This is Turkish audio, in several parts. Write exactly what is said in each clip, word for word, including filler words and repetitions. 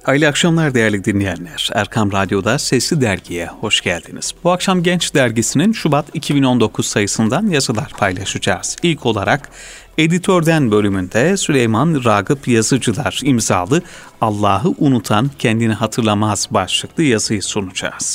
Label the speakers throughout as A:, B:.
A: Hayırlı akşamlar değerli dinleyenler. Erkam Radyo'da Sesli Dergi'ye hoş geldiniz. Bu akşam Genç Dergisi'nin Şubat iki bin on dokuz sayısından yazılar paylaşacağız. İlk olarak Editörden bölümünde Süleyman Ragıp Yazıcılar imzalı Allah'ı unutan kendini hatırlamaz başlıklı yazıyı sunacağız.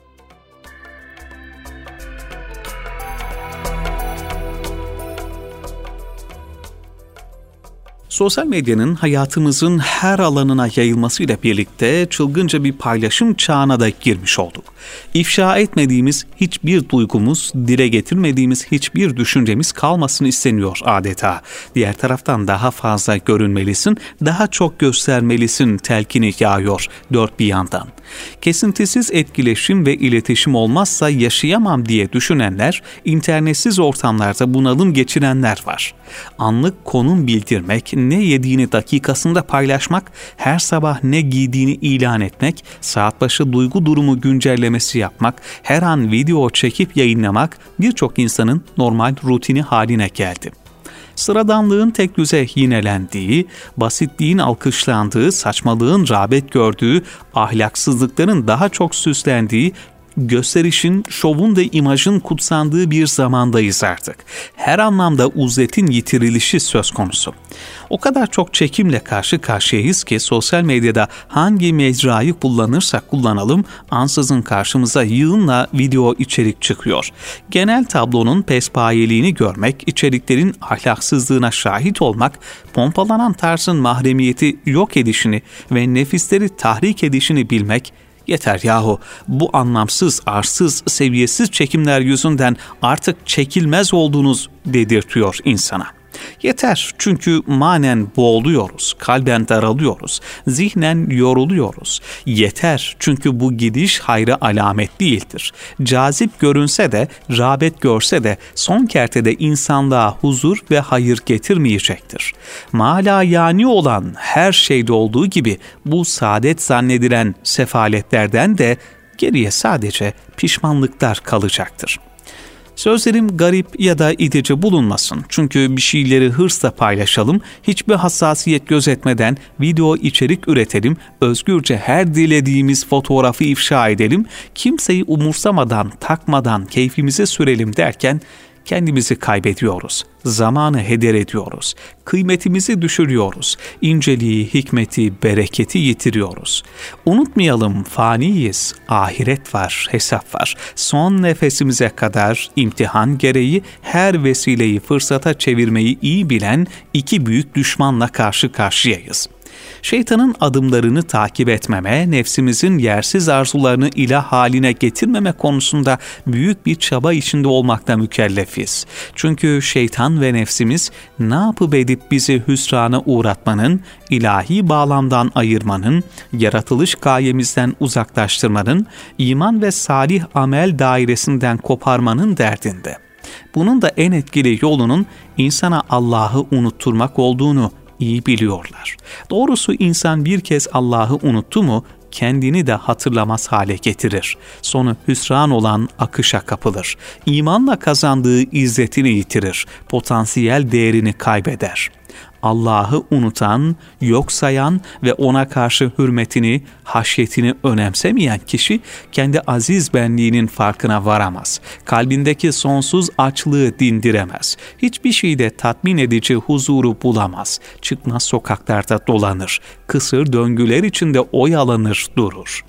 A: Sosyal medyanın hayatımızın her alanına yayılmasıyla birlikte çılgınca bir paylaşım çağına da girmiş olduk. İfşa etmediğimiz hiçbir duygumuz, dile getirmediğimiz hiçbir düşüncemiz kalmasını isteniyor adeta. Diğer taraftan daha fazla görünmelisin, daha çok göstermelisin telkini yağıyor dört bir yandan. Kesintisiz etkileşim ve iletişim olmazsa yaşayamam diye düşünenler, internetsiz ortamlarda bunalım geçirenler var. Anlık konum bildirmek, ne yediğini dakikasında paylaşmak, her sabah ne giydiğini ilan etmek, saat başı duygu durumu güncellemesi yapmak, her an video çekip yayınlamak birçok insanın normal rutini haline geldi. Sıradanlığın tek düze yinelendiği, basitliğin alkışlandığı, saçmalığın rağbet gördüğü, ahlaksızlıkların daha çok süslendiği, gösterişin, şovun ve imajın kutsandığı bir zamandayız artık. Her anlamda uzletin yitirilişi söz konusu. O kadar çok çekimle karşı karşıyayız ki sosyal medyada hangi mecrayı kullanırsak kullanalım ansızın karşımıza yığınla video içerik çıkıyor. Genel tablonun pespayeliğini görmek, içeriklerin ahlaksızlığına şahit olmak, pompalanan tarzın mahremiyeti yok edişini ve nefisleri tahrik edişini bilmek, yeter yahu, bu anlamsız, arsız, seviyesiz çekimler yüzünden artık çekilmez olduğunuz dedirtiyor insana. Yeter, çünkü manen boğuluyoruz, kalben daralıyoruz, zihnen yoruluyoruz. Yeter, çünkü bu gidiş hayra alamet değildir. Cazip görünse de, rağbet görse de son kertede insanlığa huzur ve hayır getirmeyecektir. Mala yani olan her şeyde olduğu gibi bu saadet zannedilen sefaletlerden de geriye sadece pişmanlıklar kalacaktır. Sözlerim garip ya da itici bulunmasın. Çünkü bir şeyleri hırsla paylaşalım, hiçbir hassasiyet gözetmeden video içerik üretelim, özgürce her dilediğimiz fotoğrafı ifşa edelim, kimseyi umursamadan, takmadan keyfimize sürelim derken kendimizi kaybediyoruz, zamanı heder ediyoruz, kıymetimizi düşürüyoruz, inceliği, hikmeti, bereketi yitiriyoruz. Unutmayalım, faniyiz, ahiret var, hesap var. Son nefesimize kadar imtihan gereği her vesileyi fırsata çevirmeyi iyi bilen iki büyük düşmanla karşı karşıyayız. Şeytanın adımlarını takip etmeme, nefsimizin yersiz arzularını ilah haline getirmeme konusunda büyük bir çaba içinde olmakta mükellefiz. Çünkü şeytan ve nefsimiz ne yapıp edip bizi hüsrana uğratmanın, ilahi bağlamdan ayırmanın, yaratılış gayemizden uzaklaştırmanın, iman ve salih amel dairesinden koparmanın derdinde. Bunun da en etkili yolunun insana Allah'ı unutturmak olduğunu iyi biliyorlar. Doğrusu insan bir kez Allah'ı unuttu mu kendini de hatırlamaz hale getirir. Sonu hüsran olan akışa kapılır. İmanla kazandığı izzetini yitirir. Potansiyel değerini kaybeder. Allah'ı unutan, yok sayan ve ona karşı hürmetini, haşyetini önemsemeyen kişi kendi aziz benliğinin farkına varamaz. Kalbindeki sonsuz açlığı dindiremez. Hiçbir şeyde tatmin edici huzuru bulamaz. Çıkmaz sokaklarda dolanır. Kısır döngüler içinde oyalanır durur.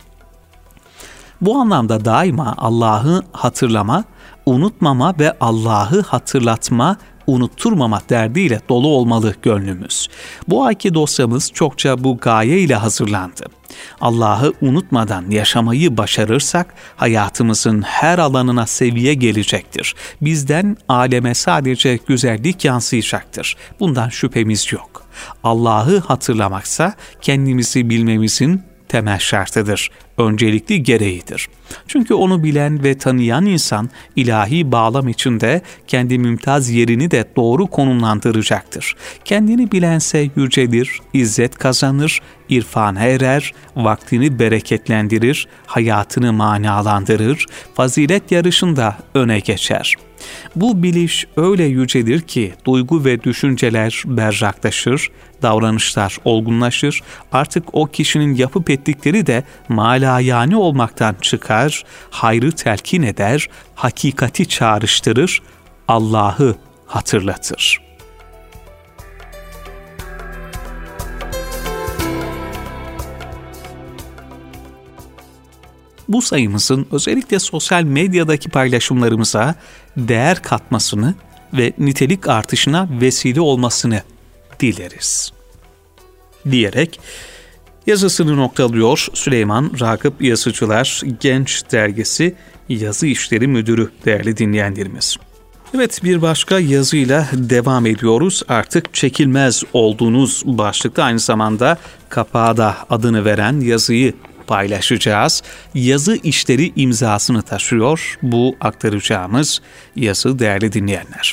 A: Bu anlamda daima Allah'ı hatırlama, unutmama ve Allah'ı hatırlatma, unutturmama derdiyle dolu olmalı gönlümüz. Bu ayki dosyamız çokça bu gaye ile hazırlandı. Allah'ı unutmadan yaşamayı başarırsak hayatımızın her alanına seviye gelecektir. Bizden aleme sadece güzellik yansıyacaktır. Bundan şüphemiz yok. Allah'ı hatırlamaksa kendimizi bilmemizin temel şartıdır, öncelikli gereğidir. Çünkü onu bilen ve tanıyan insan ilahi bağlam içinde kendi mümtaz yerini de doğru konumlandıracaktır. Kendini bilense yücelir, izzet kazanır, irfana erer, vaktini bereketlendirir, hayatını manalandırır, fazilet yarışında öne geçer. Bu biliş öyle yücedir ki duygu ve düşünceler berraklaşır, davranışlar olgunlaşır, artık o kişinin yapıp ettikleri de malayani olmaktan çıkar, hayrı telkin eder, hakikati çağrıştırır, Allah'ı hatırlatır. Bu sayımızın özellikle sosyal medyadaki paylaşımlarımıza değer katmasını ve nitelik artışına vesile olmasını dileriz. Diyerek yazısını noktalıyor Süleyman Ragıp Yazıcılar Genç Dergisi Yazı İşleri Müdürü değerli dinleyenlerimiz. Evet, bir başka yazıyla devam ediyoruz. Artık çekilmez olduğunuz başlıkta aynı zamanda kapağa da adını veren yazıyı paylaşacağız. Yazı işleri imzasını taşıyor bu aktaracağımız yazı değerli dinleyenler.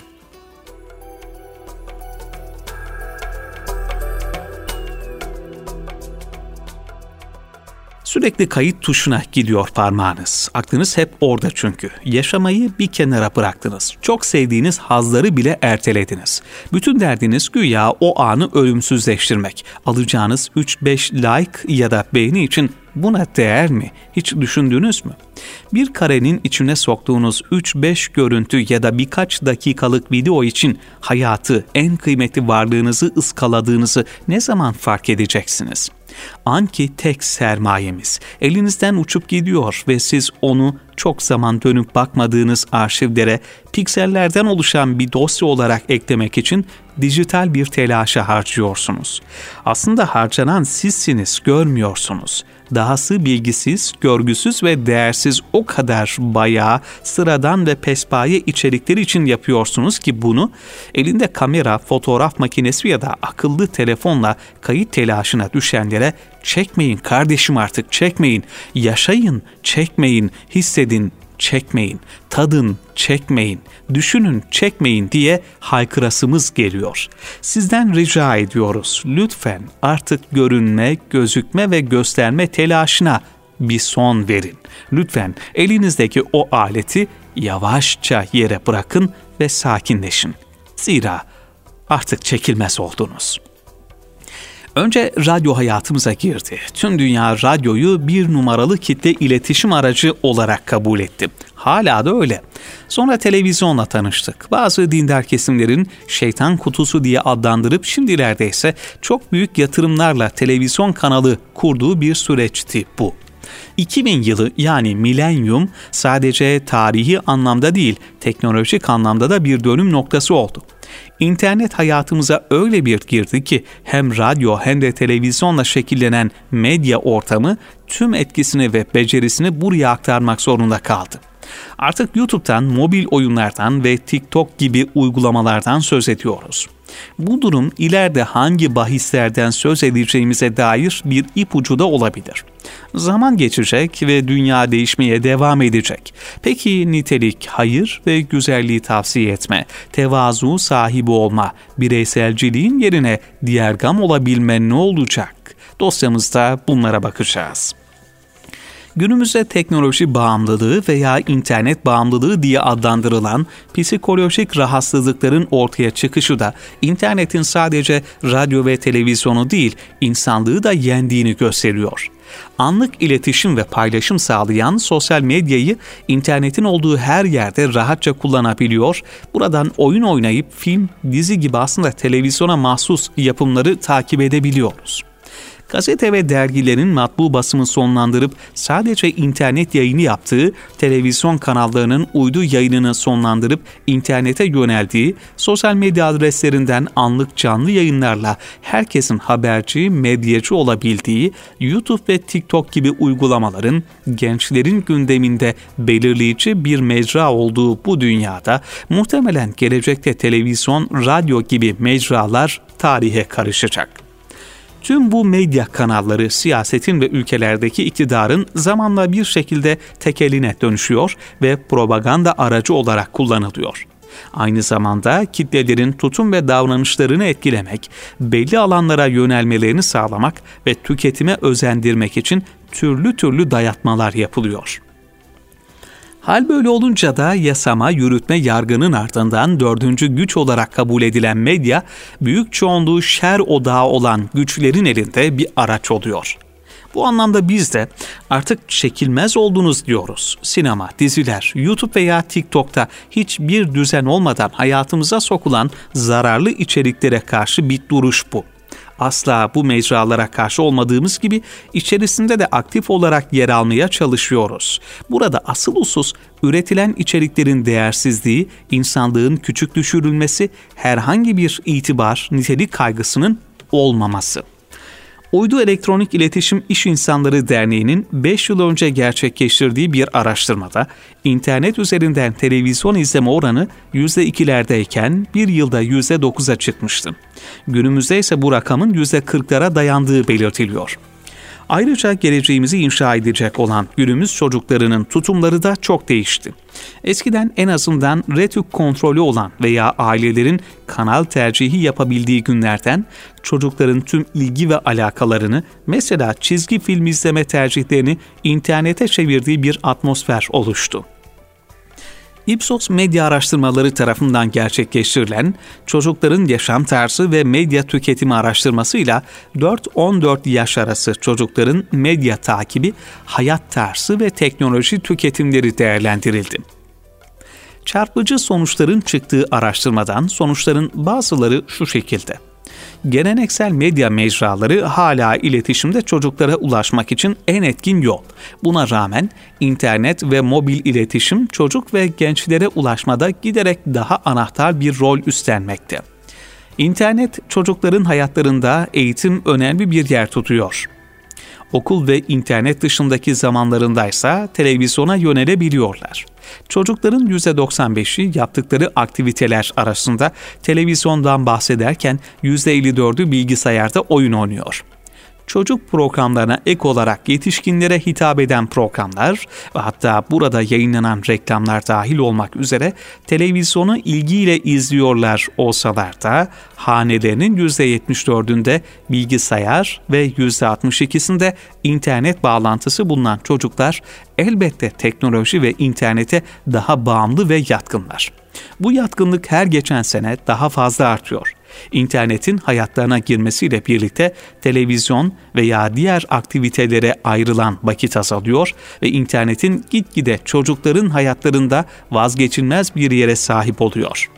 A: Sürekli kayıt tuşuna gidiyor parmağınız. Aklınız hep orada çünkü. Yaşamayı bir kenara bıraktınız. Çok sevdiğiniz hazları bile ertelediniz. Bütün derdiniz güya o anı ölümsüzleştirmek. Alacağınız üç beş like ya da beğeni için buna değer mi? Hiç düşündünüz mü? Bir karenin içine soktuğunuz üç beş görüntü ya da birkaç dakikalık video için hayatı, en kıymetli varlığınızı ıskaladığınızı ne zaman fark edeceksiniz? Anki tek sermayemiz elinizden uçup gidiyor ve siz onu çok zaman dönüp bakmadığınız arşivlere piksellerden oluşan bir dosya olarak eklemek için dijital bir telaşa harcıyorsunuz. Aslında harcanan sizsiniz, görmüyorsunuz. Dahası bilgisiz, görgüsüz ve değersiz o kadar bayağı, sıradan ve pespaye içerikleri için yapıyorsunuz ki bunu elinde kamera, fotoğraf makinesi ya da akıllı telefonla kayıt telaşına düşenlere çekmeyin kardeşim artık çekmeyin, yaşayın çekmeyin, hissedin çekmeyin, tadın çekmeyin, düşünün çekmeyin diye haykırasımız geliyor. Sizden rica ediyoruz, lütfen artık görünme, gözükme ve gösterme telaşına bir son verin. Lütfen elinizdeki o aleti yavaşça yere bırakın ve sakinleşin. Zira artık çekilmez oldunuz. Önce radyo hayatımıza girdi. Tüm dünya radyoyu bir numaralı kitle iletişim aracı olarak kabul etti. Hala da öyle. Sonra televizyonla tanıştık. Bazı dindar kesimlerin şeytan kutusu diye adlandırıp şimdilerde ise çok büyük yatırımlarla televizyon kanalı kurduğu bir süreçti bu. iki bin yılı yani milenyum sadece tarihi anlamda değil, teknolojik anlamda da bir dönüm noktası oldu. İnternet hayatımıza öyle bir girdi ki hem radyo hem de televizyonla şekillenen medya ortamı tüm etkisini ve becerisini buraya aktarmak zorunda kaldı. Artık YouTube'dan, mobil oyunlardan ve TikTok gibi uygulamalardan söz ediyoruz. Bu durum ileride hangi bahislerden söz edeceğimize dair bir ipucu da olabilir. Zaman geçecek ve dünya değişmeye devam edecek. Peki nitelik, hayır ve güzelliği tavsiye etme, tevazu sahibi olma, bireyselciliğin yerine diğergam olabilme ne olacak? Dosyamızda bunlara bakacağız. Günümüzde teknoloji bağımlılığı veya internet bağımlılığı diye adlandırılan psikolojik rahatsızlıkların ortaya çıkışı da internetin sadece radyo ve televizyonu değil, insanlığı da yendiğini gösteriyor. Anlık iletişim ve paylaşım sağlayan sosyal medyayı internetin olduğu her yerde rahatça kullanabiliyor, buradan oyun oynayıp film, dizi gibi aslında televizyona mahsus yapımları takip edebiliyoruz. Gazete ve dergilerin matbu basımı sonlandırıp sadece internet yayını yaptığı, televizyon kanallarının uydu yayınını sonlandırıp internete yöneldiği, sosyal medya adreslerinden anlık canlı yayınlarla herkesin haberci, medyacı olabildiği, YouTube ve TikTok gibi uygulamaların gençlerin gündeminde belirleyici bir mecra olduğu bu dünyada muhtemelen gelecekte televizyon, radyo gibi mecralar tarihe karışacak. Tüm bu medya kanalları siyasetin ve ülkelerdeki iktidarın zamanla bir şekilde tekeline dönüşüyor ve propaganda aracı olarak kullanılıyor. Aynı zamanda kitlelerin tutum ve davranışlarını etkilemek, belli alanlara yönelmelerini sağlamak ve tüketime özendirmek için türlü türlü dayatmalar yapılıyor. Hal böyle olunca da yasama, yürütme, yargının ardından dördüncü güç olarak kabul edilen medya, büyük çoğunluğu şer odağı olan güçlerin elinde bir araç oluyor. Bu anlamda biz de artık çekilmez oldunuz diyoruz. Sinema, diziler, YouTube veya TikTok'ta hiçbir düzen olmadan hayatımıza sokulan zararlı içeriklere karşı bir duruş bu. Asla bu mecralara karşı olmadığımız gibi içerisinde de aktif olarak yer almaya çalışıyoruz. Burada asıl husus üretilen içeriklerin değersizliği, insanlığın küçük düşürülmesi, herhangi bir itibar, nitelik kaygısının olmaması. Uydu Elektronik İletişim İş İnsanları Derneği'nin beş yıl önce gerçekleştirdiği bir araştırmada internet üzerinden televizyon izleme oranı yüzde ikilerdeyken bir yılda yüzde dokuza çıkmıştı. Günümüzde ise bu rakamın yüzde kırklara dayandığı belirtiliyor. Ayrıca geleceğimizi inşa edecek olan günümüz çocuklarının tutumları da çok değişti. Eskiden en azından retük kontrolü olan veya ailelerin kanal tercihi yapabildiği günlerden çocukların tüm ilgi ve alakalarını, mesela çizgi film izleme tercihlerini internete çevirdiği bir atmosfer oluştu. Ipsos Medya Araştırmaları tarafından gerçekleştirilen çocukların yaşam tarzı ve medya tüketimi araştırmasıyla dört on dört yaş arası çocukların medya takibi, hayat tarzı ve teknoloji tüketimleri değerlendirildi. Çarpıcı sonuçların çıktığı araştırmadan sonuçların bazıları şu şekilde. Geleneksel medya mecraları hala iletişimde çocuklara ulaşmak için en etkin yol. Buna rağmen internet ve mobil iletişim çocuk ve gençlere ulaşmada giderek daha anahtar bir rol üstlenmekte. İnternet çocukların hayatlarında eğitim önemli bir yer tutuyor. Okul ve internet dışındaki zamanlarındaysa televizyona yönelebiliyorlar. Çocukların yüzde doksan beşi yaptıkları aktiviteler arasında televizyondan bahsederken yüzde elli dördü bilgisayarda oyun oynuyor. Çocuk programlarına ek olarak yetişkinlere hitap eden programlar ve hatta burada yayınlanan reklamlar dahil olmak üzere televizyonu ilgiyle izliyorlar olsalar da hanelerinin yüzde yetmiş dördünde bilgisayar ve yüzde altmış ikisinde internet bağlantısı bulunan çocuklar elbette teknoloji ve internete daha bağımlı ve yatkınlar. Bu yatkınlık her geçen sene daha fazla artıyor. İnternetin hayatlarına girmesiyle birlikte televizyon veya diğer aktivitelere ayrılan vakit azalıyor ve internetin gitgide çocukların hayatlarında vazgeçilmez bir yere sahip oluyor.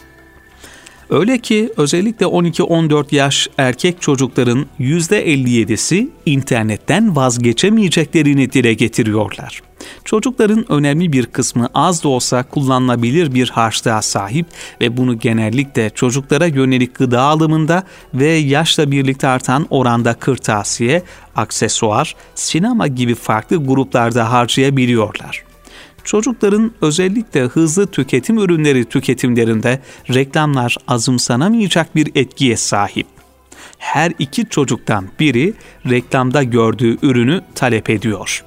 A: Öyle ki özellikle on iki on dört yaş erkek çocukların yüzde elli yedisi internetten vazgeçemeyeceklerini dile getiriyorlar. Çocukların önemli bir kısmı az da olsa kullanılabilir bir harçlığa sahip ve bunu genellikle çocuklara yönelik gıda alımında ve yaşla birlikte artan oranda kırtasiye, aksesuar, sinema gibi farklı gruplarda harcayabiliyorlar. Çocukların özellikle hızlı tüketim ürünleri tüketimlerinde reklamlar azımsanamayacak bir etkiye sahip. Her iki çocuktan biri reklamda gördüğü ürünü talep ediyor.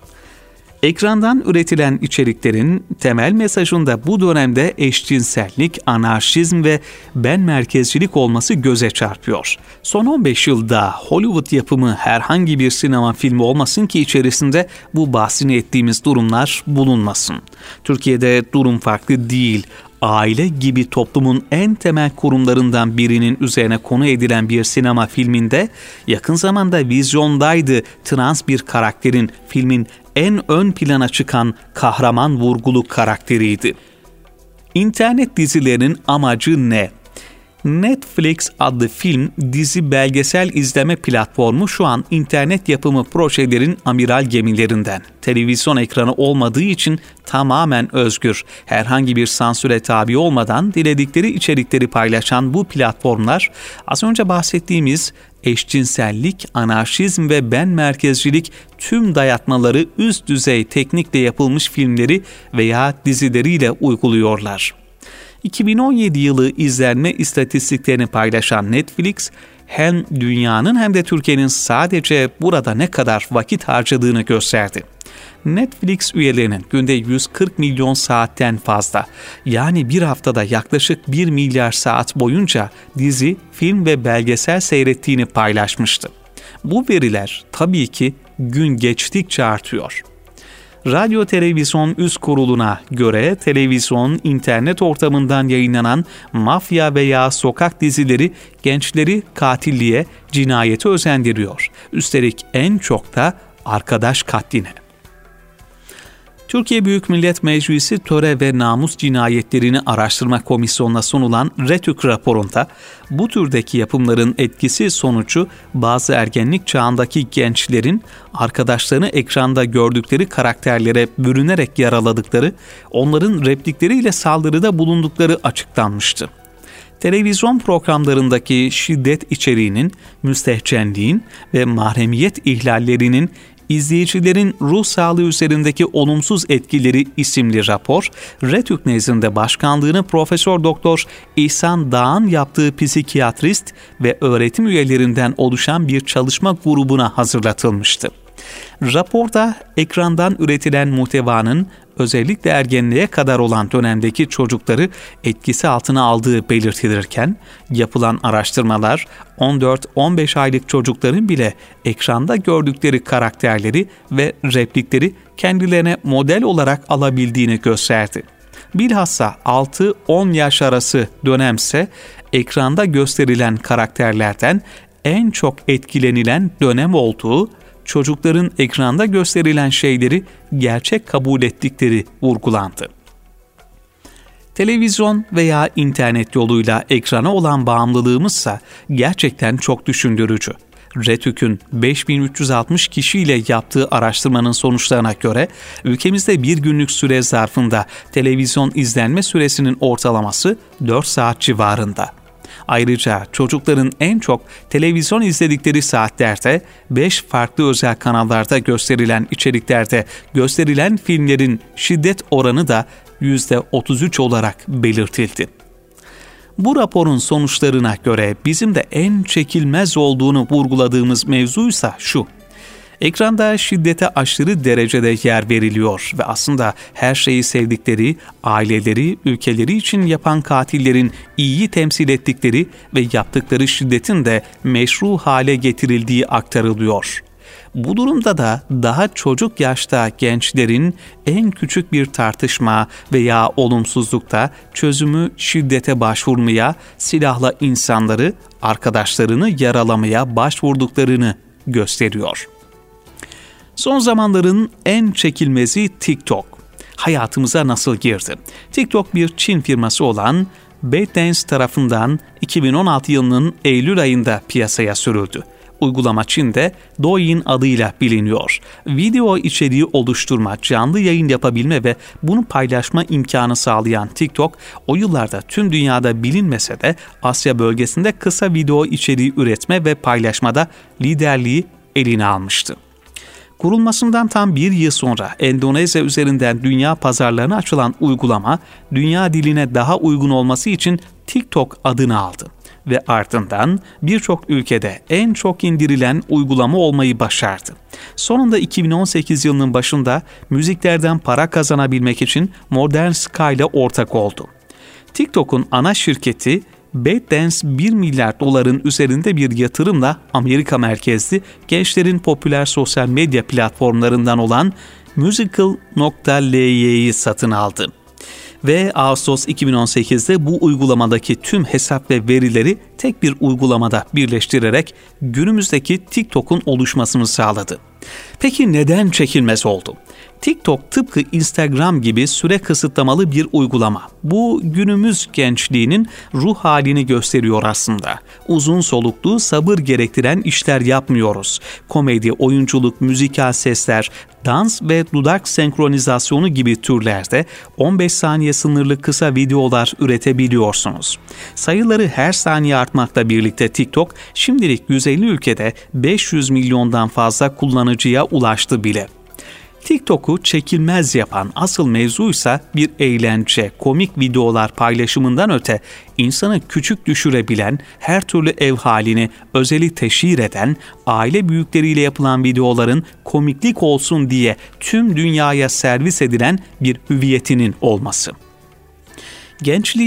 A: Ekrandan üretilen içeriklerin temel mesajında bu dönemde eşcinsellik, anarşizm ve ben merkezcilik olması göze çarpıyor. Son on beş yılda Hollywood yapımı herhangi bir sinema filmi olmasın ki içerisinde bu bahsini ettiğimiz durumlar bulunmasın. Türkiye'de durum farklı değil. Aile gibi toplumun en temel kurumlarından birinin üzerine konu edilen bir sinema filminde yakın zamanda vizyondaydı trans bir karakterin filmin en ön plana çıkan kahraman vurgulu karakteriydi. İnternet dizilerinin amacı ne? Netflix adlı film, dizi, belgesel izleme platformu şu an internet yapımı projelerin amiral gemilerinden. Televizyon ekranı olmadığı için tamamen özgür, herhangi bir sansüre tabi olmadan diledikleri içerikleri paylaşan bu platformlar, az önce bahsettiğimiz eşcinsellik, anarşizm ve ben merkezcilik tüm dayatmaları üst düzey teknikle yapılmış filmleri veya dizileriyle uyguluyorlar. iki bin on yedi yılı izlenme istatistiklerini paylaşan Netflix, hem dünyanın hem de Türkiye'nin sadece burada ne kadar vakit harcadığını gösterdi. Netflix üyelerinin günde yüz kırk milyon saatten fazla, yani bir haftada yaklaşık bir milyar saat boyunca dizi, film ve belgesel seyrettiğini paylaşmıştı. Bu veriler tabii ki gün geçtikçe artıyor. Radyo Televizyon Üst Kurulu'na göre televizyon, internet ortamından yayınlanan mafya veya sokak dizileri gençleri katilliğe, cinayete özendiriyor. Üstelik en çok da arkadaş katline. Türkiye Büyük Millet Meclisi Töre ve Namus Cinayetlerini Araştırma Komisyonu'na sunulan RETÜK raporunda bu türdeki yapımların etkisi sonucu bazı ergenlik çağındaki gençlerin arkadaşlarını ekranda gördükleri karakterlere bürünerek yaraladıkları, onların replikleriyle saldırıda bulundukları açıklanmıştı. Televizyon programlarındaki şiddet içeriğinin, müstehcenliğin ve mahremiyet ihlallerinin İzleyicilerin ruh sağlığı üzerindeki olumsuz etkileri isimli rapor, RETÜK nezdinde başkanlığını Profesör Doktor İhsan Dağ'ın yaptığı psikiyatrist ve öğretim üyelerinden oluşan bir çalışma grubuna hazırlatılmıştı. Raporda ekrandan üretilen muhtevanın özellikle ergenliğe kadar olan dönemdeki çocukları etkisi altına aldığı belirtilirken, yapılan araştırmalar on dört on beş aylık çocukların bile ekranda gördükleri karakterleri ve replikleri kendilerine model olarak alabildiğini gösterdi. Bilhassa altı on yaş arası dönemse ekranda gösterilen karakterlerden en çok etkilenilen dönem olduğu, çocukların ekranda gösterilen şeyleri gerçek kabul ettikleri vurgulandı. Televizyon veya internet yoluyla ekrana olan bağımlılığımızsa gerçekten çok düşündürücü. RETÜK'ün beş bin üç yüz altmış kişiyle yaptığı araştırmanın sonuçlarına göre ülkemizde bir günlük süre zarfında televizyon izlenme süresinin ortalaması dört saat civarında. Ayrıca çocukların en çok televizyon izledikleri saatlerde beş farklı özel kanallarda gösterilen içeriklerde gösterilen filmlerin şiddet oranı da yüzde otuz üç olarak belirtildi. Bu raporun sonuçlarına göre bizim de en çekilmez olduğunu vurguladığımız mevzuysa şu: ekranda şiddete aşırı derecede yer veriliyor ve aslında her şeyi sevdikleri, aileleri, ülkeleri için yapan katillerin iyiyi temsil ettikleri ve yaptıkları şiddetin de meşru hale getirildiği aktarılıyor. Bu durumda da daha çocuk yaşta gençlerin en küçük bir tartışma veya olumsuzlukta çözümü şiddete başvurmaya, silahla insanları, arkadaşlarını yaralamaya başvurduklarını gösteriyor. Son zamanların en çekilmezi TikTok. Hayatımıza nasıl girdi? TikTok bir Çin firması olan ByteDance tarafından iki bin on altı yılının Eylül ayında piyasaya sürüldü. Uygulama Çin'de Douyin adıyla biliniyor. Video içeriği oluşturma, canlı yayın yapabilme ve bunu paylaşma imkanı sağlayan TikTok, o yıllarda tüm dünyada bilinmese de Asya bölgesinde kısa video içeriği üretme ve paylaşmada liderliği eline almıştı. Kurulmasından tam bir yıl sonra Endonezya üzerinden dünya pazarlarına açılan uygulama, dünya diline daha uygun olması için TikTok adını aldı ve ardından birçok ülkede en çok indirilen uygulama olmayı başardı. Sonunda iki bin on sekiz yılının başında müziklerden para kazanabilmek için Modern Sky ile ortak oldu. TikTok'un ana şirketi ByteDance bir milyar doların üzerinde bir yatırımla Amerika merkezli gençlerin popüler sosyal medya platformlarından olan Musical nokta ly'yi satın aldı. Ve Ağustos iki bin on sekizde bu uygulamadaki tüm hesap ve verileri tek bir uygulamada birleştirerek günümüzdeki TikTok'un oluşmasını sağladı. Peki neden çekilmez oldu? TikTok tıpkı Instagram gibi süre kısıtlamalı bir uygulama. Bu günümüz gençliğinin ruh halini gösteriyor aslında. Uzun soluklu, sabır gerektiren işler yapmıyoruz. Komedi, oyunculuk, müzikal sesler, dans ve dudak senkronizasyonu gibi türlerde on beş saniye sınırlı kısa videolar üretebiliyorsunuz. Sayıları her saniye artmakla birlikte TikTok şimdilik yüz elli ülkede beş yüz milyondan fazla kullanıcıya ulaştı bile. TikTok'u çekilmez yapan asıl mevzuysa bir eğlence, komik videolar paylaşımından öte insanı küçük düşürebilen, her türlü ev halini özeli teşhir eden, aile büyükleriyle yapılan videoların komiklik olsun diye tüm dünyaya servis edilen bir hüviyetinin olması. Gençliğin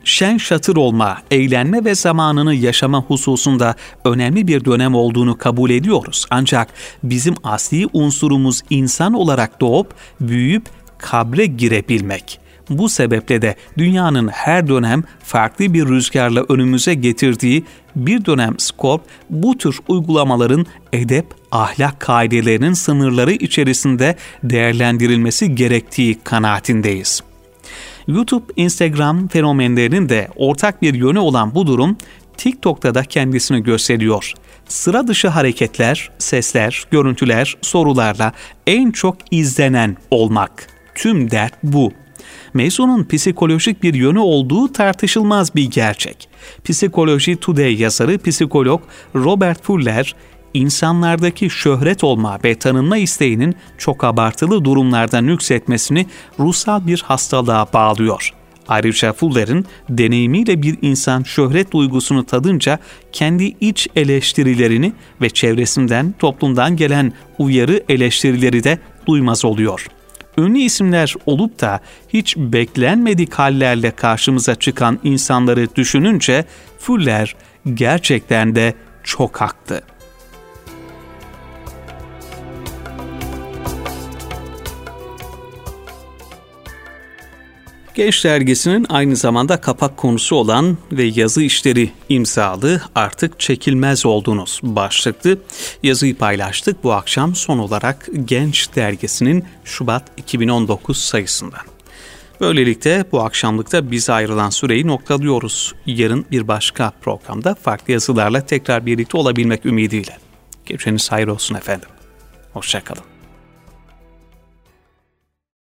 A: şen şatır olma, eğlenme ve zamanını yaşama hususunda önemli bir dönem olduğunu kabul ediyoruz. Ancak bizim asli unsurumuz insan olarak doğup, büyüyüp, kabre girebilmek. Bu sebeple de dünyanın her dönem farklı bir rüzgarla önümüze getirdiği bir dönem skor, bu tür uygulamaların edep, ahlak kaidelerinin sınırları içerisinde değerlendirilmesi gerektiği kanaatindeyiz. YouTube, Instagram fenomenlerinin de ortak bir yönü olan bu durum, TikTok'ta da kendisini gösteriyor. Sıra dışı hareketler, sesler, görüntüler, sorularla en çok izlenen olmak. Tüm dert bu. Mevzunun psikolojik bir yönü olduğu tartışılmaz bir gerçek. Psychology Today yazarı psikolog Robert Fuller, insanlardaki şöhret olma ve tanınma isteğinin çok abartılı durumlarda nüksetmesini ruhsal bir hastalığa bağlıyor. Ayrıca Fuller'in deneyimiyle bir insan şöhret duygusunu tadınca kendi iç eleştirilerini ve çevresinden, toplumdan gelen uyarı eleştirileri de duymaz oluyor. Ünlü isimler olup da hiç beklenmedik hallerle karşımıza çıkan insanları düşününce Fuller gerçekten de çok haklı. Genç dergisinin aynı zamanda kapak konusu olan ve yazı işleri imzalı artık çekilmez olduğunuz başlıklı yazıyı paylaştık bu akşam son olarak Genç dergisinin Şubat iki bin on dokuz sayısından. Böylelikle bu akşamlıkta bize ayrılan süreyi noktalıyoruz. Yarın bir başka programda farklı yazılarla tekrar birlikte olabilmek ümidiyle. Geceniz hayır olsun efendim. Hoşça kalın.